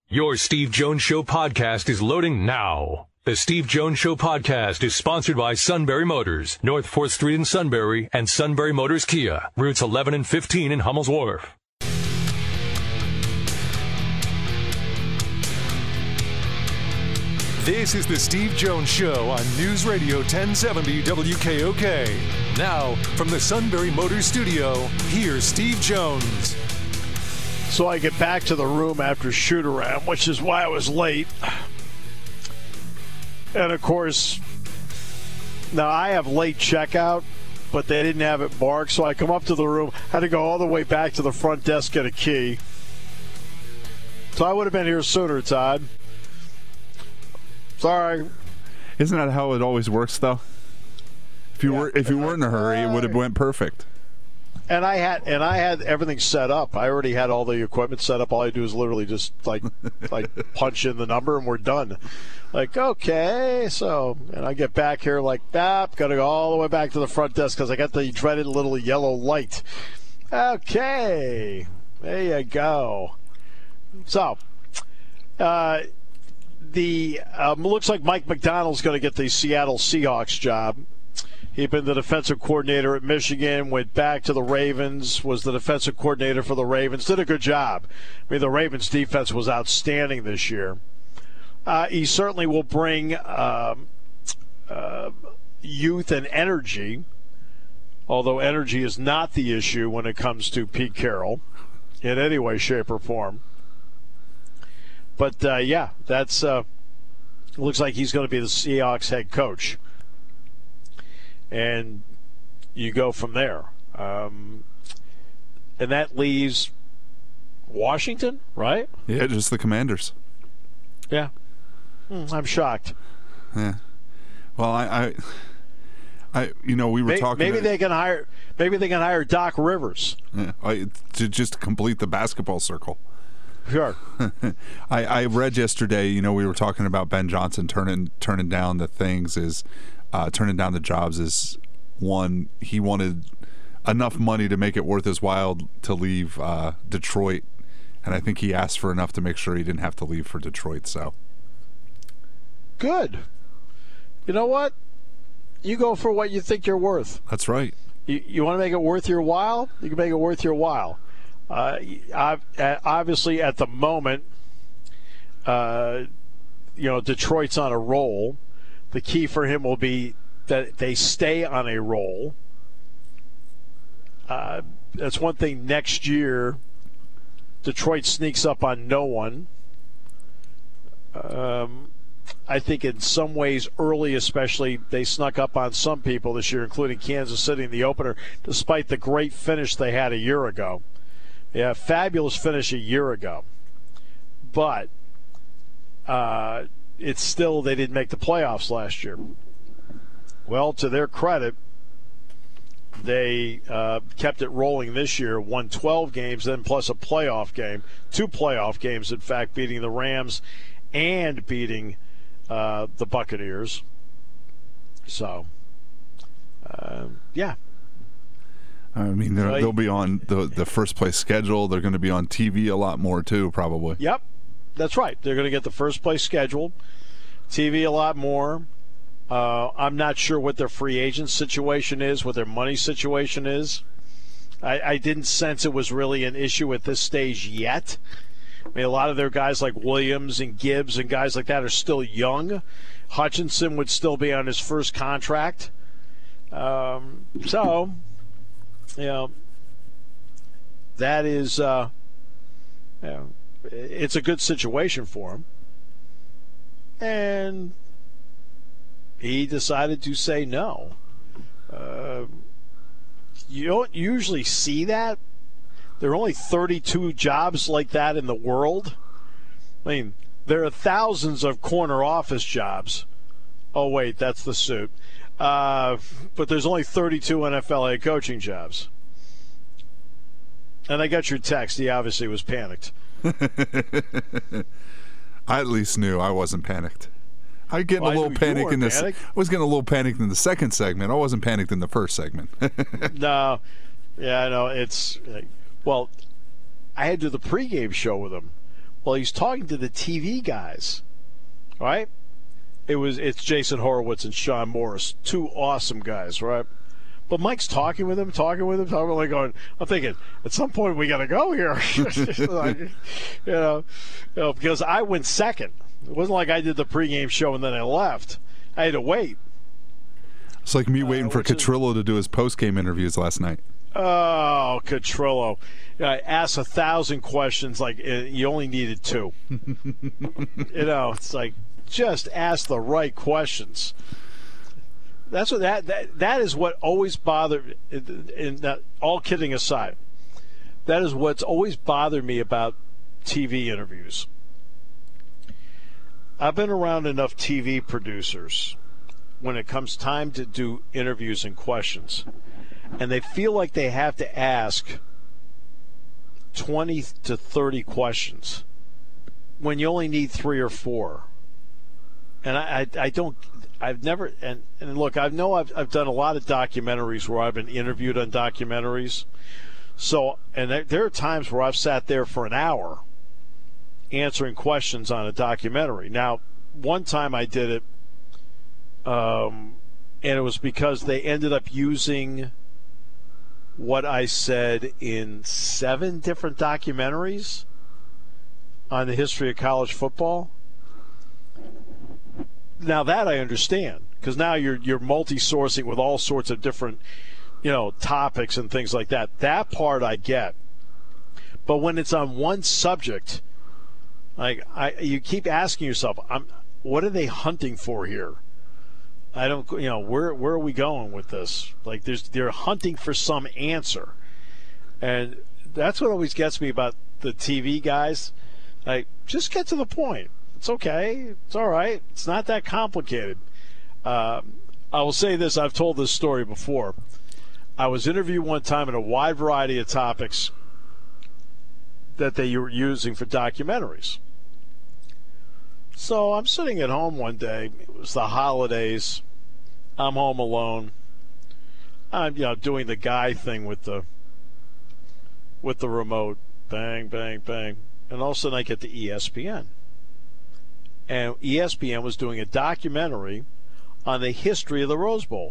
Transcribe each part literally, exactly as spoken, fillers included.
Your Steve Jones Show podcast is loading now. The Steve Jones Show podcast is sponsored by Sunbury Motors, North fourth Street in Sunbury, and Sunbury Motors Kia, routes eleven and fifteen in Hummel's Wharf. This is the Steve Jones Show on News Radio ten seventy W K O K. Now, from the Sunbury Motors Studio, here's Steve Jones. So I get back to the room after shoot-around, which is why I was late. And, of course, now I have late checkout, but they didn't have it marked. So I come up to the room, had to go all the way back to the front desk, get a key. So I would have been here sooner, Todd. Sorry. Isn't that how it always works, though? If you yeah. were if you weren't in a hurry, it would have went perfect. And I had and I had everything set up. I already had all the equipment set up. All I do is literally just like like punch in the number and we're done. Like, okay, so and I get back here like that. Got to go all the way back to the front desk because I got the dreaded little yellow light. Okay, there you go. So, uh, the um, looks like Mike McDonald's going to get the Seattle Seahawks job. He'd been the defensive coordinator at Michigan, went back to the Ravens, was the defensive coordinator for the Ravens, did a good job. I mean, the Ravens' defense was outstanding this year. Uh, he certainly will bring um, uh, youth and energy, although energy is not the issue when it comes to Pete Carroll in any way, shape, or form. But, uh, yeah, that's uh, looks like he's going to be the Seahawks head coach. And you go from there. Um, and that leaves Washington, right? Yeah, just the Commanders. Yeah. Hmm, I'm shocked. Yeah. Well, I, I, I you know, we were maybe, talking. Maybe to, they can hire. Maybe they can hire Doc Rivers. Yeah, I, to just complete the basketball circle. Sure. I, I read yesterday. You know, we were talking about Ben Johnson turning turning down the things is. Uh, turning down the jobs is one. He wanted enough money to make it worth his while to leave uh, Detroit, and I think he asked for enough to make sure he didn't have to leave for Detroit. So good. You know what? You go for what you think you're worth. That's right. You, you want to make it worth your while? You can make it worth your while. Uh, obviously, at the moment, uh, you know, Detroit's on a roll. The key for him will be that they stay on a roll. Uh, that's one thing next year. Detroit sneaks up on no one. Um, I think in some ways early especially, they snuck up on some people this year, including Kansas City in the opener, despite the great finish they had a year ago. Yeah, fabulous finish a year ago. But uh, it's still, they didn't make the playoffs last year. Well, to their credit, they uh, kept it rolling this year, won twelve games, then plus a playoff game, two playoff games, in fact, beating the Rams and beating uh, the Buccaneers. So, uh, yeah. I mean, they'll be on the, the first place schedule. They're going to be on T V a lot more, too, probably. Yep, that's right. They're going to get the first place schedule, T V a lot more. Uh, I'm not sure what their free agent situation is, what their money situation is. I, I didn't sense it was really an issue at this stage yet. I mean, a lot of their guys like Williams and Gibbs and guys like that are still young. Hutchinson would still be on his first contract. Um, so, you know, that is, uh, you know, it's a good situation for him. And he decided to say no. Uh, you don't usually see that. There are only thirty-two jobs like that in the world. I mean, there are thousands of corner office jobs. Oh, wait, that's the suit. Uh, but there's only thirty-two N F L head coaching jobs. And I got your text. He obviously was panicked. I at least knew I wasn't panicked. I get well, a little panic in this. Panicked. I was getting a little panicked in the second segment. I wasn't panicked in the first segment. No, yeah, I know. It's well, I had to do the pregame show with him Well, he's talking to the T V guys, right? It was it's Jason Horowitz and Sean Morris, two awesome guys, right? But Mike's talking with him, talking with him, talking like going. I'm thinking at some point we got to go here, like, you, know, you know, because I went second. It wasn't like I did the pregame show and then I left. I had to wait. It's like me waiting uh, for Catrillo is, to do his postgame interviews last night. Oh, Catrillo! I asked a thousand questions. Like you only needed two. You know, it's like just ask the right questions. That's what that that, that is what always bothered. And that, all kidding aside, that is what's always bothered me about T V interviews. I've been around enough T V producers when it comes time to do interviews and questions, and they feel like they have to ask twenty to thirty questions when you only need three or four. And I, I, I don't, I've never, and, and look, I know I've, I've done a lot of documentaries where I've been interviewed on documentaries. So, and there, there are times where I've sat there for an hour answering questions on a documentary. Now, one time I did it, um, and it was because they ended up using what I said in seven different documentaries on the history of college football. Now that I understand, because now you're you're multi-sourcing with all sorts of different, you know, topics and things like that. That part I get. But when it's on one subject, like I, you keep asking yourself, I'm, what are they hunting for here? I don't, you know, where where are we going with this? Like, there's they're hunting for some answer, and that's what always gets me about the T V guys. Like, just get to the point. It's okay. It's all right. It's not that complicated. Uh, I will say this. I've told this story before. I was interviewed one time in a wide variety of topics that they were using for documentaries. So I'm sitting at home one day. It was the holidays. I'm home alone. I'm, you know, doing the guy thing with the with the remote. Bang, bang, bang. And all of a sudden I get to E S P N. And E S P N was doing a documentary on the history of the Rose Bowl.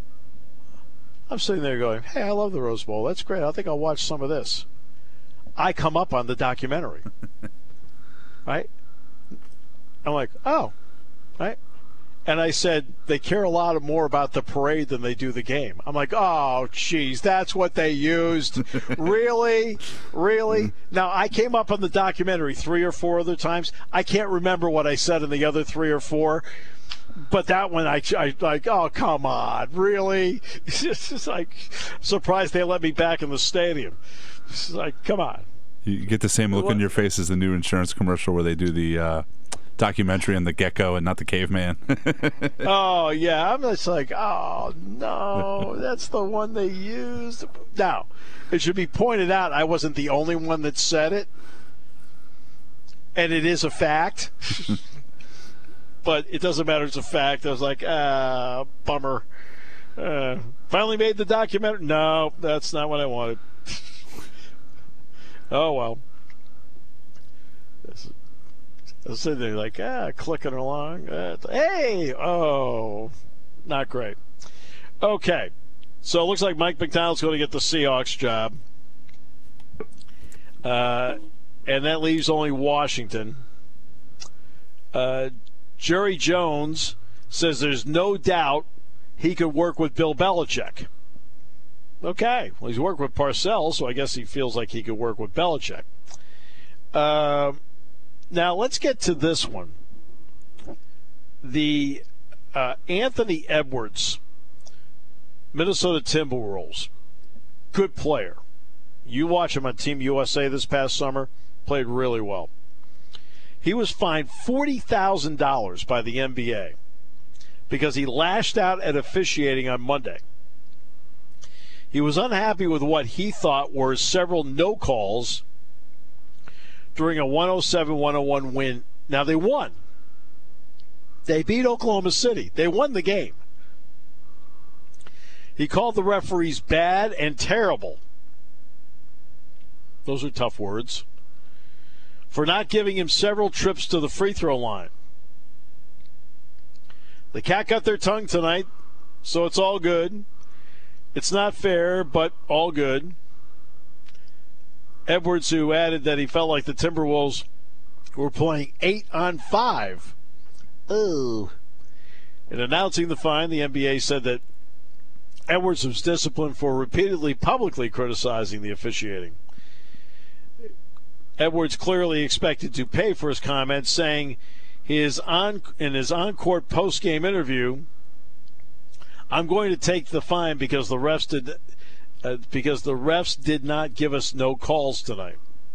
I'm sitting there going, hey, I love the Rose Bowl. That's great. I think I'll watch some of this. I come up on the documentary. Right? I'm like, oh, right? And I said, they care a lot more about the parade than they do the game. I'm like, oh, geez, that's what they used. Really? Really? Now, I came up on the documentary three or four other times. I can't remember what I said in the other three or four. But that one, I, I like, oh, come on. Really? It's just like, I'm surprised they let me back in the stadium. It's like, come on. You get the same look what? on your face as the new insurance commercial where they do the uh, documentary on the gecko and not the caveman. Oh, yeah. I'm just like, oh, no, that's the one they used. Now, it should be pointed out I wasn't the only one that said it. And it is a fact. But it doesn't matter. It's a fact. I was like, ah, bummer. Uh, finally made the documentary. No, that's not what I wanted. Oh, well. I was sitting there like, ah, clicking along. Uh, hey, oh, not great. Okay, so it looks like Mike Macdonald's going to get the Seahawks job. Uh, and that leaves only Washington. Uh, Jerry Jones says there's no doubt he could work with Bill Belichick. Okay, well, he's worked with Parcells, so I guess he feels like he could work with Belichick. Uh, now, let's get to this one. The uh, Anthony Edwards, Minnesota Timberwolves, good player. You watch him on Team U S A this past summer, played really well. He was fined forty thousand dollars by the N B A because he lashed out at officiating on Monday. He was unhappy with what he thought were several no calls during a one oh seven one oh one win. Now, they won. They beat Oklahoma City. They won the game. He called the referees bad and terrible. Those are tough words. for not giving him several trips to the free throw line. The Cat got their tongue tonight, so it's all good. It's not fair, but all good. Edwards, who added that he felt like the Timberwolves were playing eight on five. Oh. In announcing the fine, the N B A said that Edwards was disciplined for repeatedly publicly criticizing the officiating. Edwards clearly expected to pay for his comments, saying his on, in his on-court post-game interview, "I'm going to take the fine because the refs did uh, because the refs did not give us no calls tonight."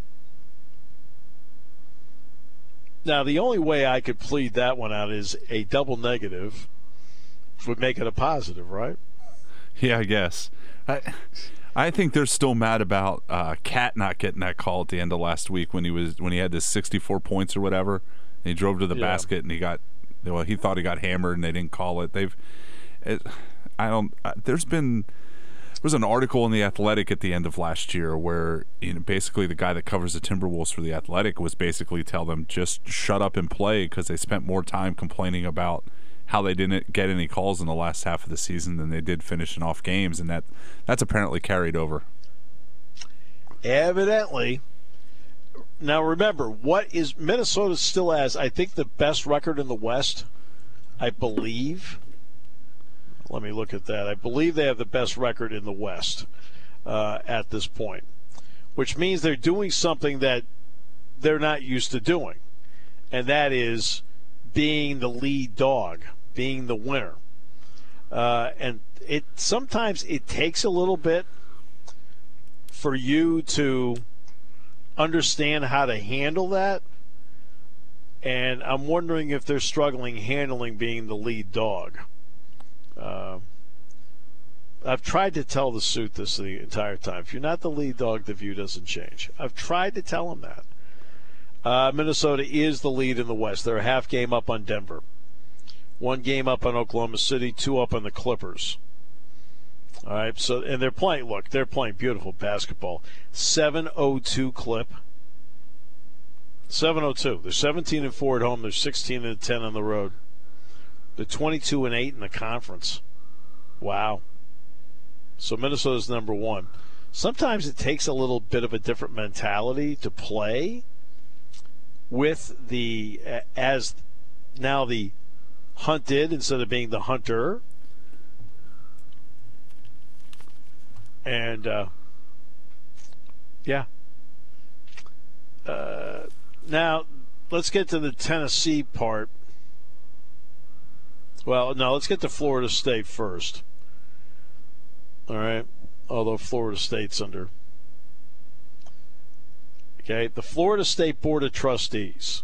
Now, the only way I could plead that one out is a double negative would make it a positive, right? Yeah, I guess. I I think they're still mad about uh, Cat not getting that call at the end of last week when he was when he had this sixty-four points or whatever. And he drove to the yeah. basket and he got well. He thought he got hammered and they didn't call it. They've. It, I don't. Uh, there's been. There was an article in The Athletic at the end of last year where you know basically the guy that covers the Timberwolves for The Athletic was basically tell them just shut up and play because they spent more time complaining about how they didn't get any calls in the last half of the season than they did finishing off games, and that that's apparently carried over. Evidently. Now remember, what is Minnesota still has, I think, the best record in the West, I believe. Let me look at that. I believe they have the best record in the West uh, at this point, which means they're doing something that they're not used to doing, and that is being the lead dog, being the winner. Uh, and it sometimes it takes a little bit for you to understand how to handle that, and I'm wondering if they're struggling handling being the lead dog. Uh, I've tried to tell the suit this the entire time. If you're not the lead dog, the view doesn't change. I've tried to tell them that. Uh, Minnesota is the lead in the West. They're a half game up on Denver. One game up on Oklahoma City, two up on the Clippers. All right, so and they're playing, look, they're playing beautiful basketball. seven oh two clip. seven oh two. They're seventeen and four at home. They're sixteen and ten on the road. They're twenty-two and eight in the conference. Wow. So Minnesota's number one. Sometimes it takes a little bit of a different mentality to play with the, as now the hunted instead of being the hunter. And, uh, yeah. Uh, now, let's get to the Tennessee part. Well, no, let's get to Florida State first. All right? Although Florida State's under. Okay, the Florida State Board of Trustees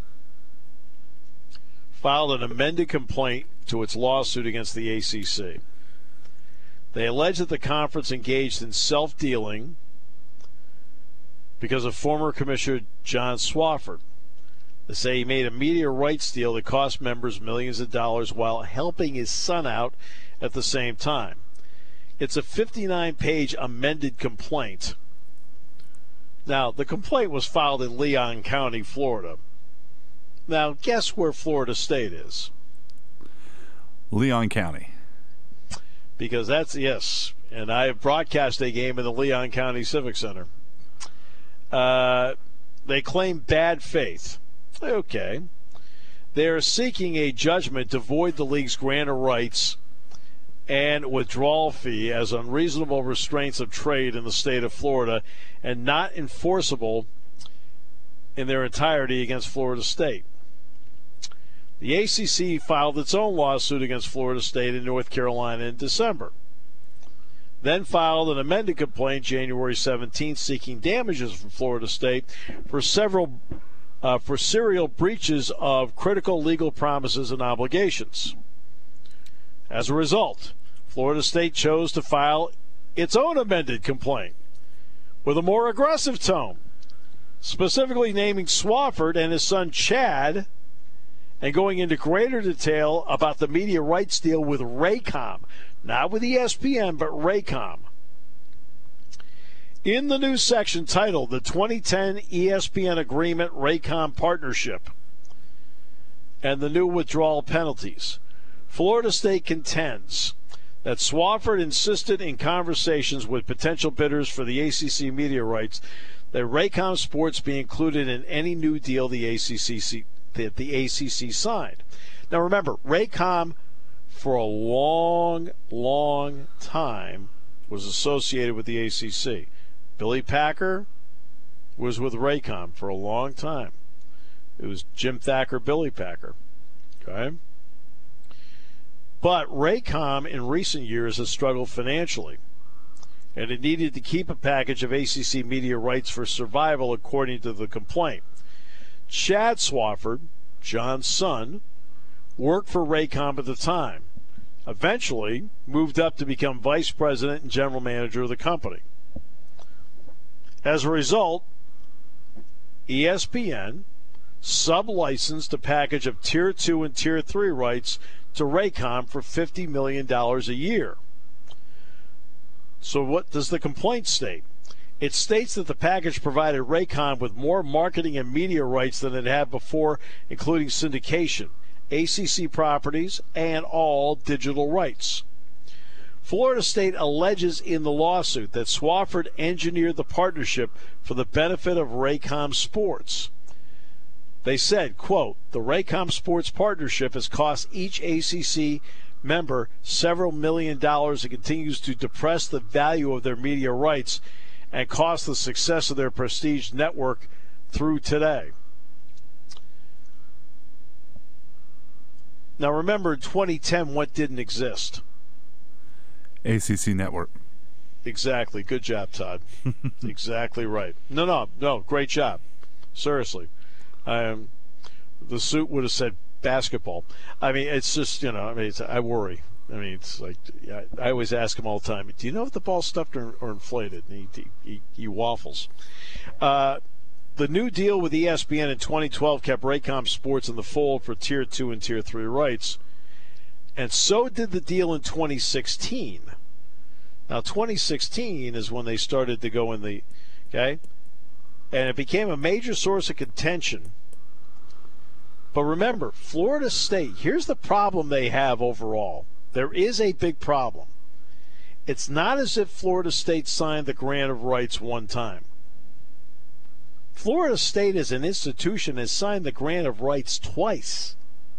filed an amended complaint to its lawsuit against the A C C. They allege that the conference engaged in self-dealing because of former Commissioner John Swofford. They say he made a media rights deal that cost members millions of dollars while helping his son out at the same time. It's a fifty-nine page amended complaint. Now, the complaint was filed in Leon County, Florida. Now, guess where Florida State is? Leon County. Because that's, yes, and I have broadcast a game in the Leon County Civic Center. Uh, they claim bad faith. Okay. They are seeking a judgment to void the league's grant of rights and withdrawal fee as unreasonable restraints of trade in the state of Florida and not enforceable in their entirety against Florida State. The A C C filed its own lawsuit against Florida State and North Carolina in December, then filed an amended complaint January seventeenth seeking damages from Florida State for several uh, for serial breaches of critical legal promises and obligations. As a result, Florida State chose to file its own amended complaint with a more aggressive tone, specifically naming Swofford and his son Chad and going into greater detail about the media rights deal with Raycom, not with E S P N, but Raycom. In the news section titled The twenty ten E S P N Agreement Raycom Partnership and the New Withdrawal Penalties, Florida State contends that Swofford insisted in conversations with potential bidders for the A C C media rights that Raycom Sports be included in any new deal the A C C that the A C C signed. Now remember, Raycom for a long, long time was associated with the A C C. Billy Packer was with Raycom for a long time. It was Jim Thacker, Billy Packer. Okay? But Raycom in recent years has struggled financially, and it needed to keep a package of A C C media rights for survival, according to the complaint. Chad Swofford, John's son, worked for Raycom at the time, eventually moved up to become vice president and general manager of the company. As a result, E S P N sub-licensed a package of Tier two and Tier three rights to Raycom for fifty million dollars a year. So what does the complaint state? It states that the package provided Raycom with more marketing and media rights than it had before, including syndication, A C C properties, and all digital rights. Florida State alleges in the lawsuit that Swofford engineered the partnership for the benefit of Raycom Sports. They said, quote, the Raycom Sports partnership has cost each A C C member several million dollars and continues to depress the value of their media rights and cost the success of their prestige network through today. Now remember, in twenty ten, what didn't exist? A C C Network. Exactly. Good job, Todd. Exactly right. No, no, no. Great job. Seriously. Um, the suit would have said basketball. I mean, it's just, you know, I mean, it's, I worry. I mean, it's like, I, I always ask him all the time, do you know if the ball's stuffed or, or inflated? And he, he, he waffles. Uh, the new deal with E S P N in twenty twelve kept Raycom Sports in the fold for Tier two and Tier three rights. And so did the deal in twenty sixteen. Now, twenty sixteen is when they started to go in the, okay? And it became a major source of contention. But remember, Florida State, here's the problem they have overall. There is a big problem. It's not as if Florida State signed the grant of rights one time. Florida State as an institution has signed the grant of rights twice.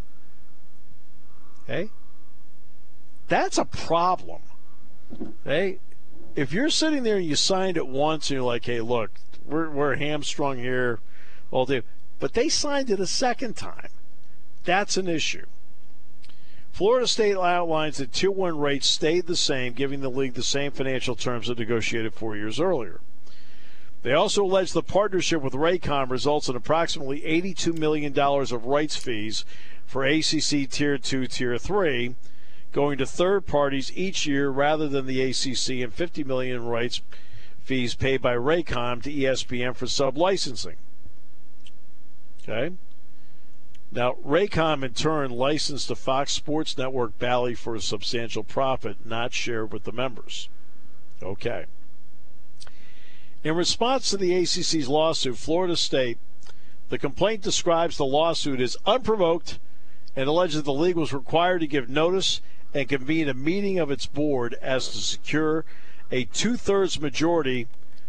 Okay? That's a problem. Okay? If you're sitting there and you signed it once and you're like, hey, look, we're we're hamstrung here, all day. But they signed it a second time. That's an issue. Florida State outlines that Tier one rates stayed the same, giving the league the same financial terms that negotiated four years earlier. They also allege the partnership with Raycom results in approximately eighty-two million dollars of rights fees for A C C Tier two, Tier three, going to third parties each year rather than the A C C, and fifty million dollars in rights fees paid by Raycom to E S P N for sub-licensing. Okay? Now, Raycom in turn licensed to Fox Sports Network Bally for a substantial profit not shared with the members. Okay. In response to the A C C's lawsuit, Florida State, the complaint describes the lawsuit as unprovoked and alleges the league was required to give notice and convene a meeting of its board as to secure a two-thirds majority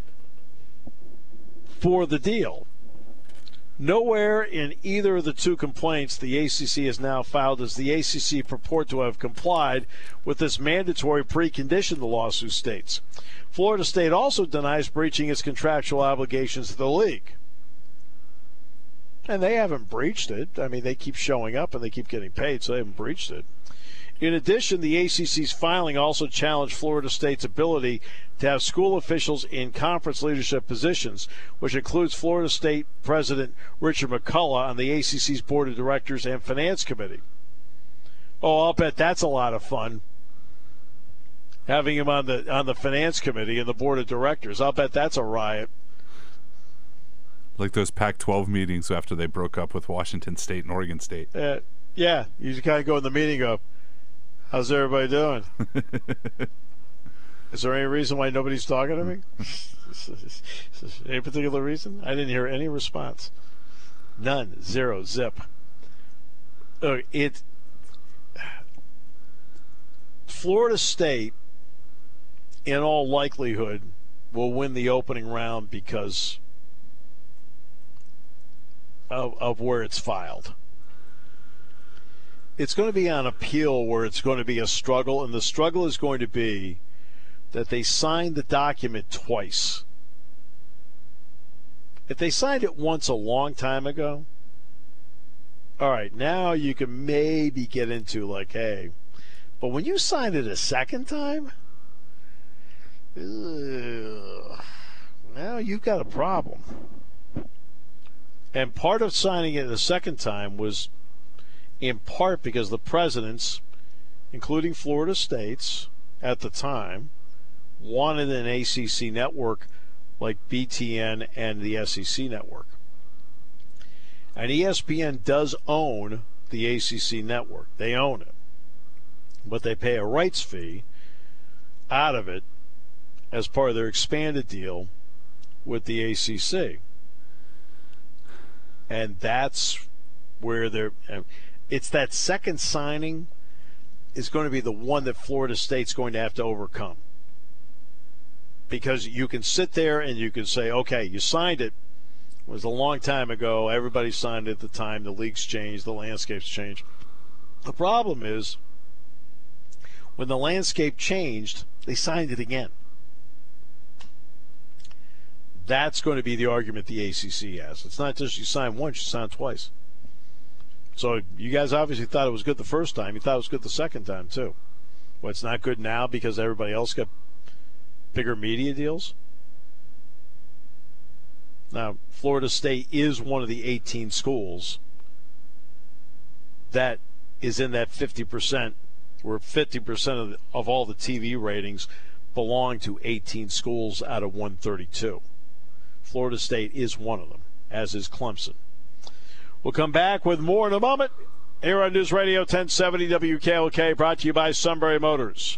for the deal. Nowhere in either of the two complaints the A C C has now filed does the A C C purport to have complied with this mandatory precondition, the lawsuit states. Florida State also denies breaching its contractual obligations to the league. And they haven't breached it. I mean, they keep showing up and they keep getting paid, so they haven't breached it. In addition, the A C C's filing also challenged Florida State's ability to have school officials in conference leadership positions, which includes Florida State President Richard McCullough on the A C C's Board of Directors and Finance Committee. Oh, I'll bet that's a lot of fun, having him on the on the Finance Committee and the Board of Directors. I'll bet that's a riot. Like those Pac twelve meetings after they broke up with Washington State and Oregon State. Uh, yeah, you just kind of go in the meeting and go, how's everybody doing? Is there any reason why nobody's talking to me? Any particular reason? I didn't hear any response. None. Zero. Zip. Uh, it. Florida State, in all likelihood, will win the opening round because of, of where it's filed. It's going to be on appeal where it's going to be a struggle, and the struggle is going to be that they signed the document twice. If they signed it once a long time ago, all right, now you can maybe get into like, hey, but when you signed it a second time, ugh, now you've got a problem. And part of signing it the second time was in part because the presidents, including Florida State's at the time, wanted an A C C network like B T N and the S E C network. And E S P N does own the A C C network. They own it. But they pay a rights fee out of it as part of their expanded deal with the A C C. And that's where they're it's that second signing is going to be the one that Florida State's going to have to overcome. Because you can sit there and you can say, okay, you signed it. It was a long time ago. Everybody signed it at the time. The leagues changed. The landscapes changed. The problem is when the landscape changed, they signed it again. That's going to be the argument the A C C has. It's not just you sign once, you sign twice. So you guys obviously thought it was good the first time. You thought it was good the second time, too. Well, it's not good now because everybody else got bigger media deals? Now, Florida State is one of the eighteen schools that is in that fifty percent, where fifty percent of, the, of all the T V ratings belong to eighteen schools out of one thirty-two. Florida State is one of them, as is Clemson. We'll come back with more in a moment here on News Radio ten seventy W K O K, brought to you by Sunbury Motors.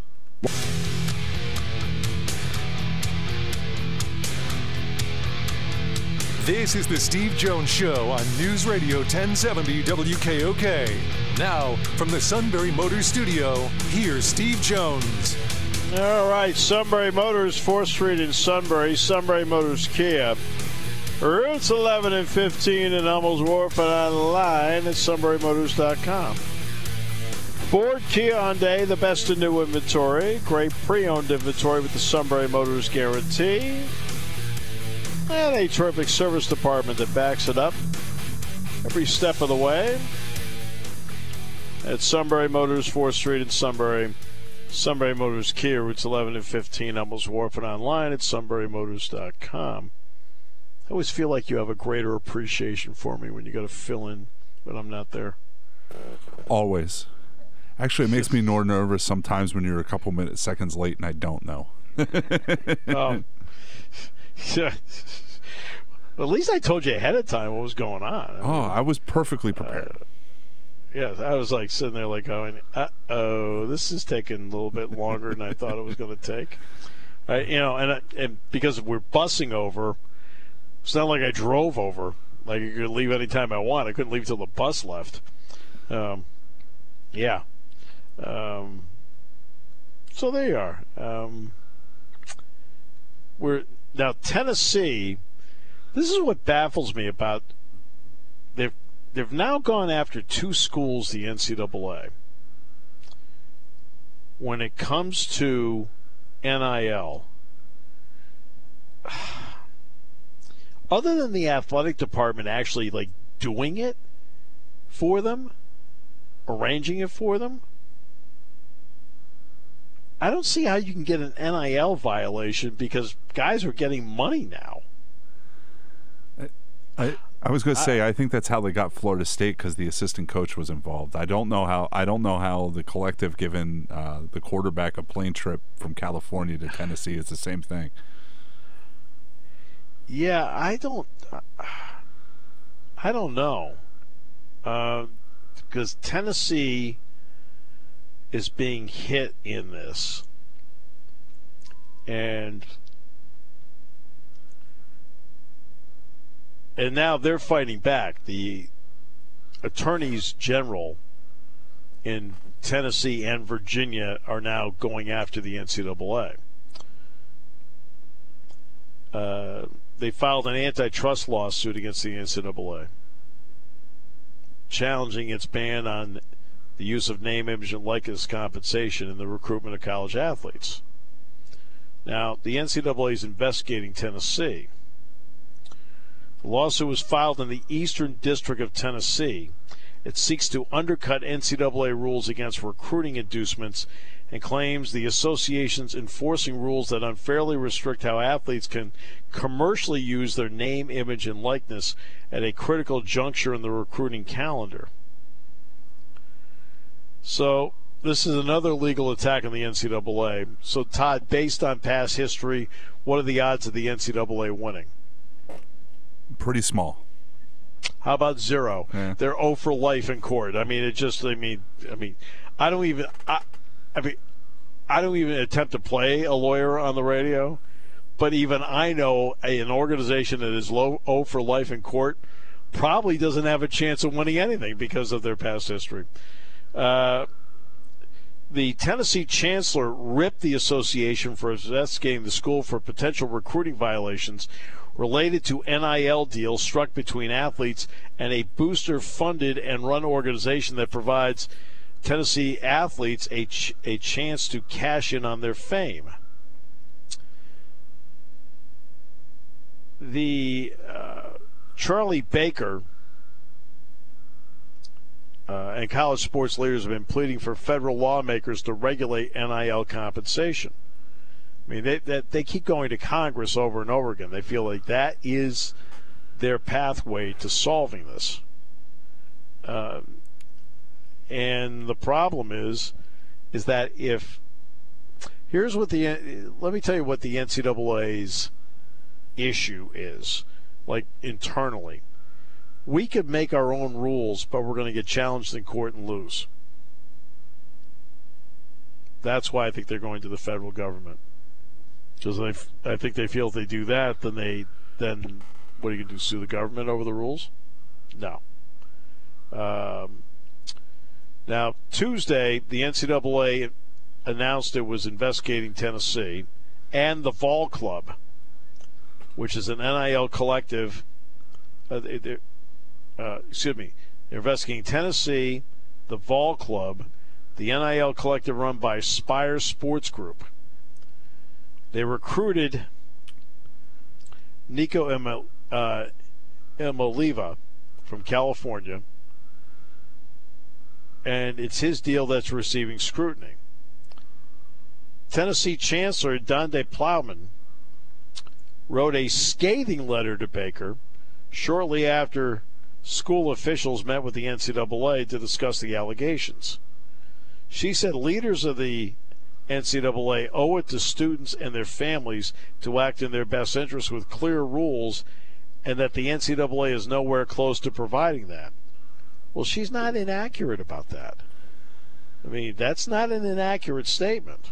This is the Steve Jones Show on News Radio ten seventy W K O K. Now, from the Sunbury Motors studio, here's Steve Jones. All right, Sunbury Motors, fourth Street in Sunbury, Sunbury Motors Kia. Routes eleven and fifteen in Hummels Wharf and online at sunbury motors dot com. Ford, Kia, Hyundai, the best in new inventory. Great pre-owned inventory with the Sunbury Motors guarantee. And a terrific service department that backs it up every step of the way. At Sunbury Motors, fourth Street in Sunbury. Sunbury Motors Kia, routes eleven and fifteen, Hummels Wharf, and online at sunbury motors dot com. I always feel like you have a greater appreciation for me when you got to fill in when I'm not there. Always. Actually, it makes me more nervous sometimes when you're a couple minutes, seconds late and I don't know. Oh. Yeah. Well, at least I told you ahead of time what was going on. I mean, oh, I was perfectly prepared. Uh, yeah, I was like sitting there like going, uh-oh, this is taking a little bit longer than I thought it was going to take. I, you know, and, and because we're busing over, it's not like I drove over. Like I could leave anytime I want. I couldn't leave till the bus left. Um, yeah. Um, so there you are. Um, we're now Tennessee. This is what baffles me about. They've they've now gone after two schools, the N C double A. When it comes to N I L, other than the athletic department actually like doing it for them, arranging it for them, I don't see how you can get an N I L violation because guys are getting money now. I, I was going to say I think that's how they got Florida State because the assistant coach was involved. I don't know how I don't know how the collective given uh, the quarterback a plane trip from California to Tennessee is the same thing. Yeah, I don't I don't know uh, because Tennessee is being hit in this. And and now they're fighting back. The attorneys general in Tennessee and Virginia are now going after the N C double A. Uh, they filed an antitrust lawsuit against the N C double A, challenging its ban on the use of name, image, and likeness compensation in the recruitment of college athletes. Now, the N C double A is investigating Tennessee. The lawsuit was filed in the Eastern District of Tennessee. It seeks to undercut N C double A rules against recruiting inducements and claims the association's enforcing rules that unfairly restrict how athletes can commercially use their name, image, and likeness at a critical juncture in the recruiting calendar. So this is another legal attack on the N C double A. So, Todd, based on past history, what are the odds of the N C double A winning? Pretty small. How about zero? Yeah. They're oh for life in court. I mean, it just. I mean, I mean, I don't even. I, I mean, I don't even attempt to play a lawyer on the radio, but even I know a, an organization that is low oh for life in court probably doesn't have a chance of winning anything because of their past history. Uh, the Tennessee chancellor ripped the association for investigating the school for potential recruiting violations related to N I L deals struck between athletes and a booster-funded and run organization that provides Tennessee athletes a, ch- a chance to cash in on their fame. The uh, Charlie Baker uh, and college sports leaders have been pleading for federal lawmakers to regulate N I L compensation. I mean, they, they, they keep going to Congress over and over again. They feel like that is their pathway to solving this. Um, and the problem is, is that if here's what the let me tell you what the N C double A's issue is, like internally. We could make our own rules, but we're going to get challenged in court and lose. That's why I think they're going to the federal government. Because I, I think they feel if they do that, then they then what are you going to do? Sue the government over the rules? No. Um, now Tuesday, the N C double A announced it was investigating Tennessee and the Vol Club, which is an N I L collective. Uh, uh, excuse me. They're investigating Tennessee, the Vol Club, the N I L collective run by Spire Sports Group. They recruited Nico Emil, uh, Emoliva from California, and it's his deal that's receiving scrutiny. Tennessee Chancellor Donde Plowman wrote a scathing letter to Baker shortly after school officials met with the N C double A to discuss the allegations. She said leaders of the N C double A owe it to students and their families to act in their best interest with clear rules, and that the N C double A is nowhere close to providing that. Well, she's not inaccurate about that. I mean, that's not an inaccurate statement.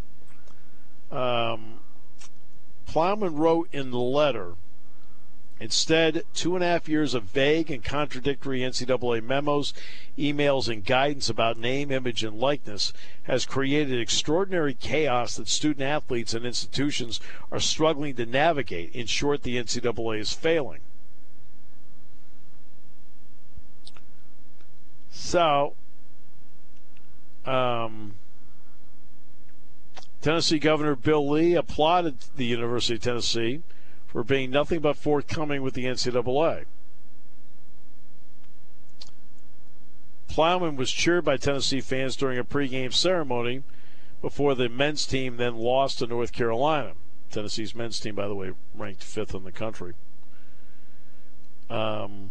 Um, Plowman wrote in the letter, instead, two and a half years of vague and contradictory N C double A memos, emails, and guidance about name, image, and likeness has created extraordinary chaos that student athletes and institutions are struggling to navigate. In short, the N C double A is failing. So, um, Tennessee Governor Bill Lee applauded the University of Tennessee for being nothing but forthcoming with the N C double A. Plowman was cheered by Tennessee fans during a pregame ceremony before the men's team then lost to North Carolina. Tennessee's men's team, by the way, ranked fifth in the country. Um,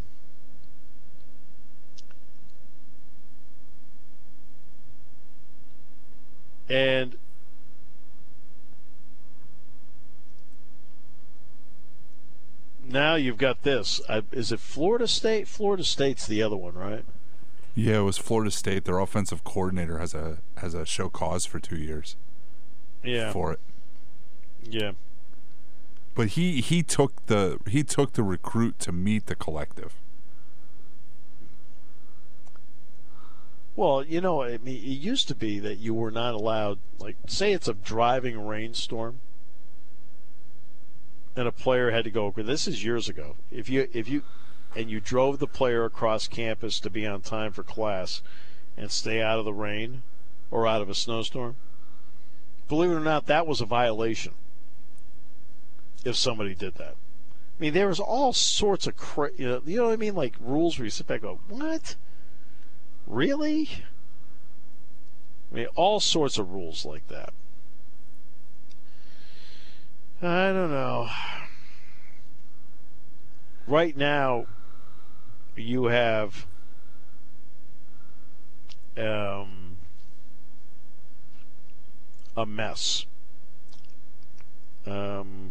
and now you've got this. Uh, is it Florida State? Florida State's the other one, right? Yeah, it was Florida State. Their offensive coordinator has a has a show cause for two years. Yeah. For it. Yeah. But he, he took the he took the recruit to meet the collective. Well, you know, I mean, it used to be that you were not allowed, like, say it's a driving rainstorm, and a player had to go. This is years ago. If you if you and you drove the player across campus to be on time for class, and stay out of the rain, or out of a snowstorm, believe it or not, that was a violation. If somebody did that, I mean, there was all sorts of cra- you know, you know what I mean, like rules where you sit back and go, what? Really? I mean, all sorts of rules like that. I don't know. Right now, you have um, a mess. Um,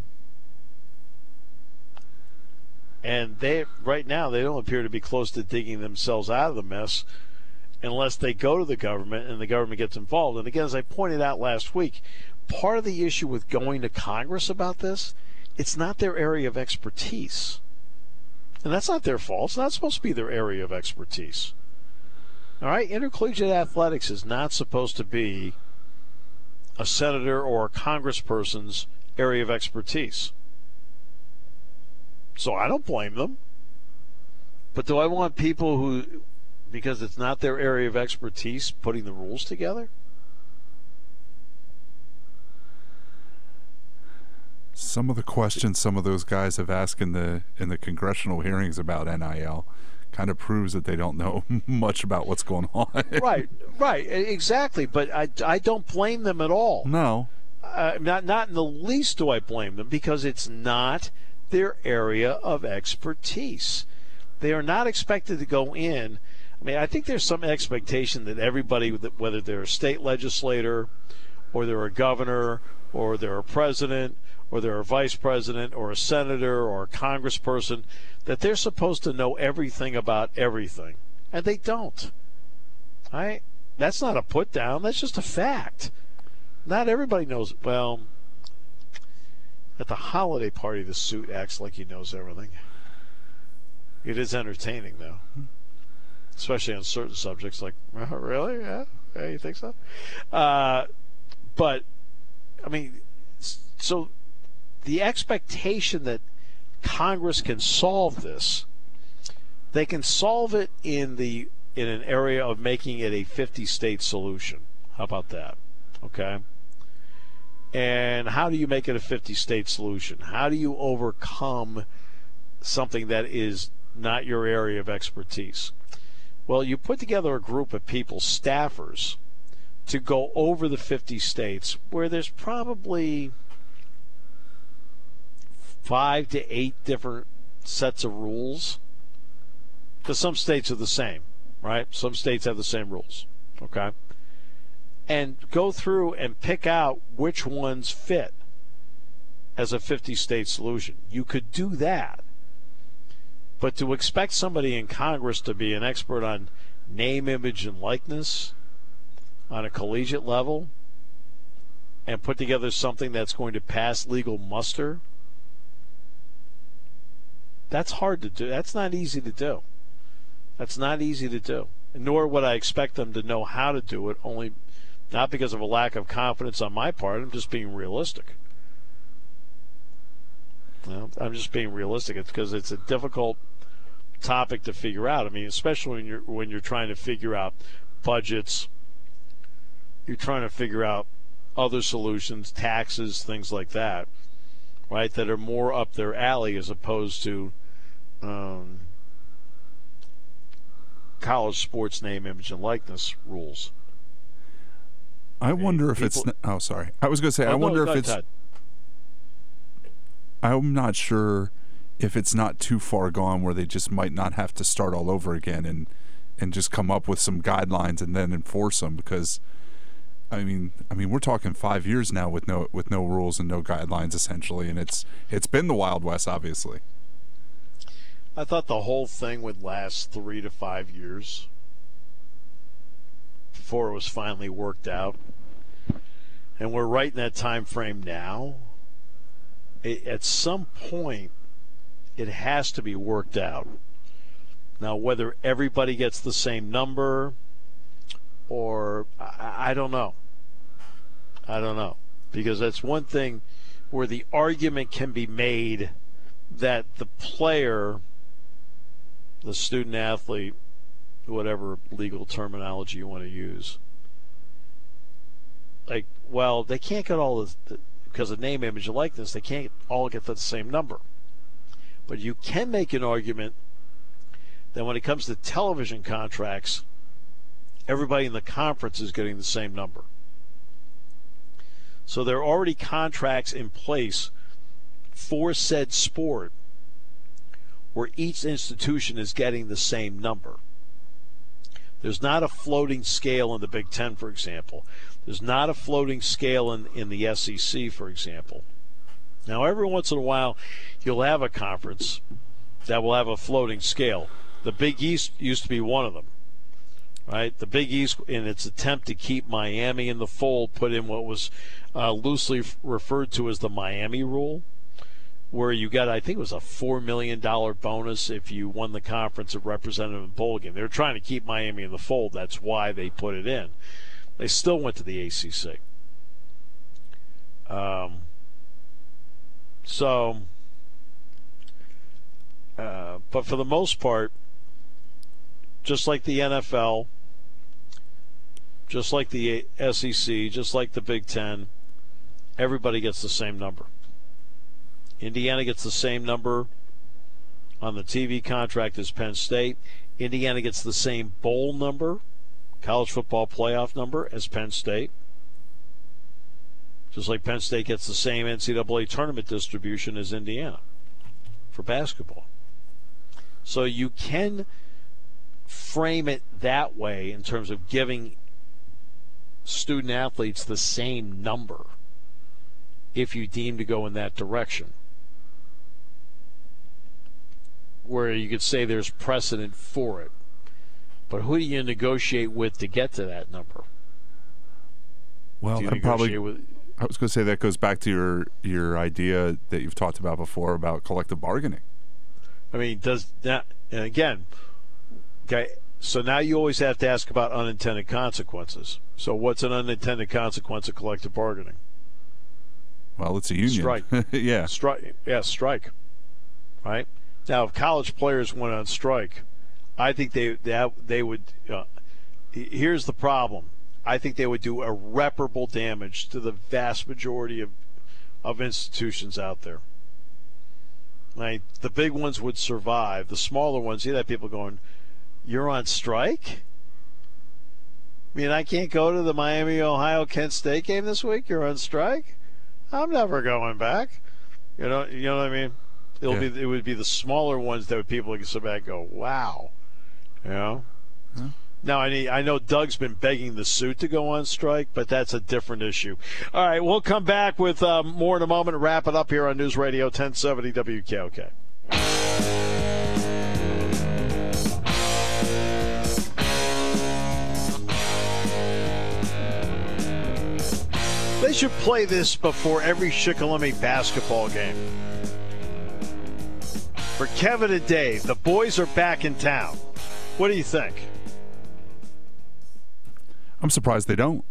and they right now they don't appear to be close to digging themselves out of the mess unless they go to the government and the government gets involved. And again, as I pointed out last week, part of the issue with going to Congress about this, it's not their area of expertise. And that's not their fault. It's not supposed to be their area of expertise. All right? Intercollegiate athletics is not supposed to be a senator or a congressperson's area of expertise. So I don't blame them. But do I want people who, because it's not their area of expertise, putting the rules together? Some of the questions some of those guys have asked in the in the congressional hearings about N I L kind of proves that they don't know much about what's going on. Right, right, exactly. But I, I don't blame them at all. No. Uh, not not in the least do I blame them, because it's not their area of expertise. They are not expected to go in. I mean, I think there's some expectation that everybody, whether they're a state legislator or they're a governor or they're a president or they're a vice president or a senator or a congressperson, that they're supposed to know everything about everything. And they don't. All right? That's not a put down. That's just a fact. Not everybody knows. Well, at the holiday party, the suit acts like he knows everything. It is entertaining, though, especially on certain subjects. Like, oh, really? Yeah? Yeah, you think so? Uh, but, I mean, so the expectation that Congress can solve this, they can solve it in the in an area of making it a fifty-state solution. How about that? Okay. And how do you make it a fifty-state solution? How do you overcome something that is not your area of expertise? Well, you put together a group of people, staffers, to go over the fifty states where there's probably five to eight different sets of rules. Because some states are the same, right? Some states have the same rules, okay? And go through and pick out which ones fit as a fifty-state solution. You could do that. But to expect somebody in Congress to be an expert on name, image, and likeness on a collegiate level and put together something that's going to pass legal muster, that's hard to do. That's not easy to do. That's not easy to do. Nor would I expect them to know how to do it, only not because of a lack of confidence on my part. I'm just being realistic. Well, I'm just being realistic. It's because it's a difficult topic to figure out. I mean, especially when you're when you're trying to figure out budgets, you're trying to figure out other solutions, taxes, things like that, right? That are more up their alley as opposed to um, college sports name, image, and likeness rules. I wonder if People, it's. Oh, sorry. I was going to say. Oh, I wonder no, if it's. Todd. I'm not sure if it's not too far gone where they just might not have to start all over again and and just come up with some guidelines and then enforce them, because I mean I mean we're talking five years now with no with no rules and no guidelines essentially, and it's it's been the Wild West, obviously. I thought the whole thing would last three to five years before it was finally worked out, and we're right in that time frame now. at some point, it has to be worked out. Now, whether everybody gets the same number or I, I don't know. I don't know. Because that's one thing where the argument can be made that the player, the student athlete, whatever legal terminology you want to use, like, well, they can't get all this, because of name, image, and likeness, they can't all get the same number. But you can make an argument that when it comes to television contracts, everybody in the conference is getting the same number. So there are already contracts in place for said sport where each institution is getting the same number. There's not a floating scale in the Big Ten, for example. There's not a floating scale in, in the S E C, for example. Now, every once in a while, you'll have a conference that will have a floating scale. The Big East used to be one of them, right? The Big East, in its attempt to keep Miami in the fold, put in what was uh, loosely referred to as the Miami rule, where you got, I think it was a four million dollars bonus if you won the conference of representative bowl game. They were trying to keep Miami in the fold. That's why they put it in. They still went to the A C C. Um, so, uh, but for the most part, just like the N F L, just like the S E C, just like the Big Ten, everybody gets the same number. Indiana gets the same number on the T V contract as Penn State. Indiana gets the same bowl number, college football playoff number, as Penn State. Just like Penn State gets the same N C double A tournament distribution as Indiana for basketball. So you can frame it that way in terms of giving student athletes the same number if you deem to go in that direction, where you could say there's precedent for it. But who do you negotiate with to get to that number? Well, I probably with, I was going to say that goes back to your your idea that you've talked about before about collective bargaining. I mean, does that, and again, okay, so now you always have to ask about unintended consequences. So what's an unintended consequence of collective bargaining? Well, it's a union. Strike. yeah. Strike. Yeah, strike. Right? Now, if college players went on strike, I think they they, they would uh, – here's the problem. I think they would do irreparable damage to the vast majority of, of institutions out there. Right? The big ones would survive. The smaller ones, you have people going, you're on strike? I mean, I can't go to the Miami, Ohio, Kent State game this week? You're on strike? I'm never going back. You know, you know what I mean? It'll yeah. be it would be the smaller ones that would people would sit back and go, wow. You know? Huh? Now, I need, I know Doug's been begging the suit to go on strike, but that's a different issue. All right, we'll come back with uh, more in a moment and wrap it up here on News Radio ten seventy W K O K. They should play this before every Shikellamy basketball game. For Kevin and Dave, the boys are back in town. What do you think? I'm surprised they don't.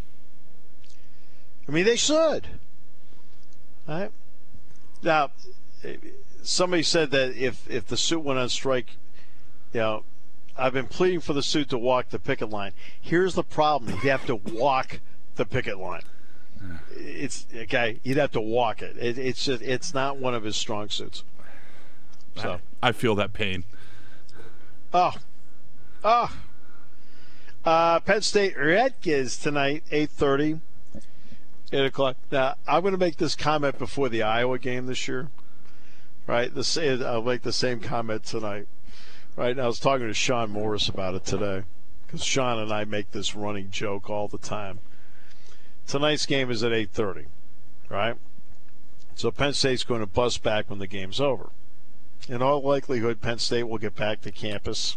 I mean, they should. All right? Now, somebody said that if, if the suit went on strike, you know, I've been pleading for the suit to walk the picket line. Here's the problem. You have to walk the picket line. It's okay. You'd have to walk it. it it's just, it's not one of his strong suits. So I, I feel that pain. Oh, oh. Uh, Penn State Rutgers tonight, eight thirty, eight o'clock. Now I'm going to make this comment before the Iowa game this year. Right, the I'll make the same comment tonight. Right, and I was talking to Sean Morris about it today because Sean and I make this running joke all the time. Tonight's game is at eight thirty, right? So Penn State's going to bus back when the game's over. In all likelihood, Penn State will get back to campus.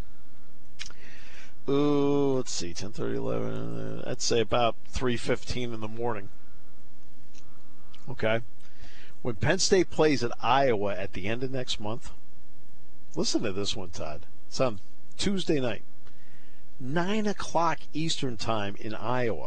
Ooh, let's see, ten thirty, eleven, I'd say about three fifteen in the morning. Okay? When Penn State plays at Iowa at the end of next month, listen to this one, Todd. It's on Tuesday night, nine o'clock Eastern time in Iowa.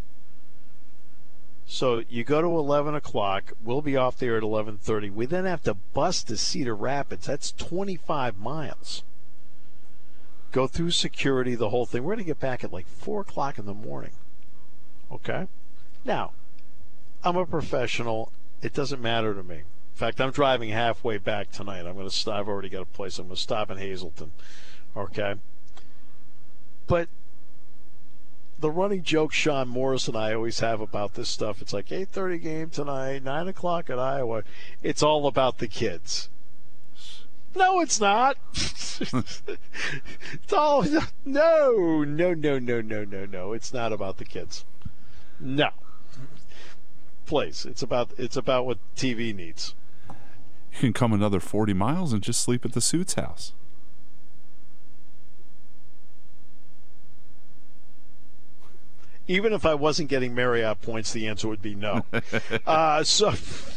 So you go to eleven o'clock. We'll be off there at eleven thirty. We then have to bus to Cedar Rapids. That's twenty-five miles. Go through security, the whole thing. We're going to get back at like four o'clock in the morning. Okay? Now, I'm a professional. It doesn't matter to me. In fact, I'm driving halfway back tonight. I'm going to stop. I've already got a place. I'm going to stop in Hazleton. Okay? But the running joke Sean Morris and I always have about this stuff, it's like eight thirty game tonight, nine o'clock at Iowa. It's all about the kids. No, it's not. It's all no, no, no, no, no, no, no. It's not about the kids. No. Please, it's about it's about what T V needs. You can come another forty miles and just sleep at the Suits house. Even if I wasn't getting Marriott points, the answer would be no. uh, so,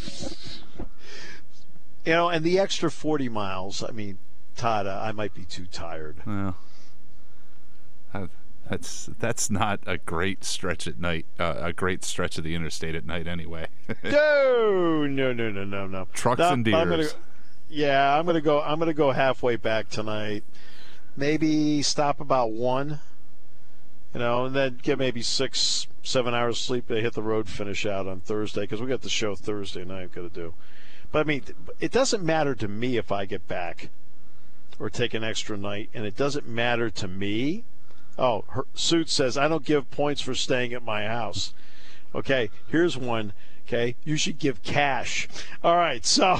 you know, and the extra forty miles, I mean, Todd, I might be too tired. Well, that's that's not a great stretch at night, uh, a great stretch of the interstate at night anyway. no, no, no, no, no, no. Trucks no, and deers. I'm gonna, yeah, I'm going to go I'm going to go halfway back tonight. Maybe stop about one. You know, and then get maybe six, seven hours sleep. They hit the road, finish out on Thursday, because we got the show Thursday night. Got to do, but I mean, it doesn't matter to me if I get back or take an extra night, and it doesn't matter to me. Oh, her, Suit says I don't give points for staying at my house. Okay, here's one. Okay, you should give cash. All right, so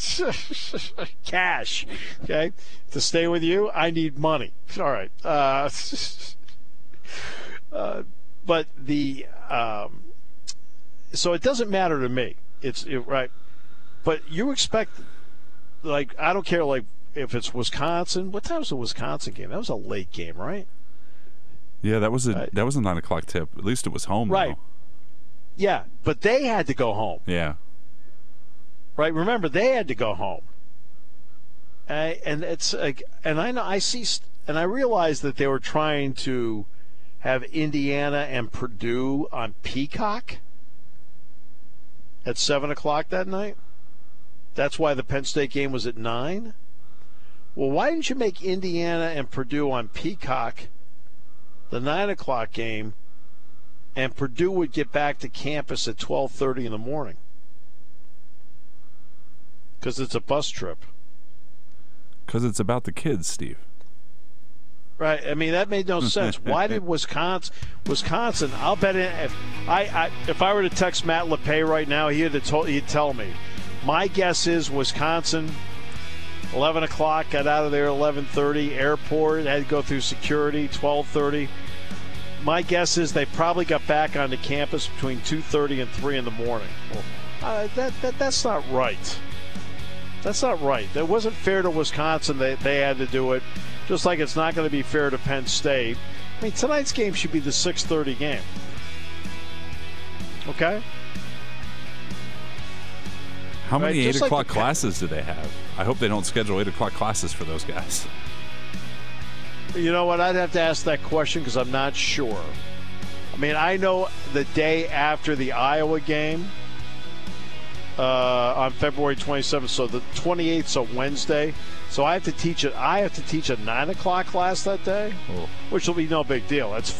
cash. Okay, to stay with you, I need money. All right. Uh, Uh, but the um, so it doesn't matter to me. It's it, right, but you expect, like, I don't care, like, if it's Wisconsin. What time was the Wisconsin game? That was a late game, right? Yeah, that was a right. that was a nine o'clock tip. At least it was home, right? Though. Yeah, but they had to go home. Yeah, right. Remember, they had to go home. Uh, and it's like, and I know I see, and I realize that they were trying to have Indiana and Purdue on Peacock at seven o'clock that night. That's why the Penn State game was at nine. Well, why didn't you make Indiana and Purdue on Peacock, the nine o'clock game, and Purdue would get back to campus at twelve thirty in the morning? Because it's a bus trip. Because it's about the kids, Steve. Right. I mean, that made no sense. Why did Wisconsin, Wisconsin, I'll bet it, if I, I if I were to text Matt LePay right now, he'd, have told, he'd tell me. My guess is Wisconsin, eleven o'clock, got out of there eleven thirty, airport, had to go through security, twelve thirty. My guess is they probably got back onto campus between two thirty and three in the morning. Well, uh, that, that That's not right. That's not right. That wasn't fair to Wisconsin. They, they had to do it. Just like it's not going to be fair to Penn State. I mean, tonight's game should be the six thirty game. Okay? How many right, eight o'clock like classes do they have? I hope they don't schedule eight o'clock classes for those guys. You know what? I'd have to ask that question because I'm not sure. I mean, I know the day after the Iowa game uh, on February twenty-seventh, so the twenty-eighth is a Wednesday. So I have to teach it. I have to teach a nine o'clock class that day, oh. which will be no big deal. That's fine.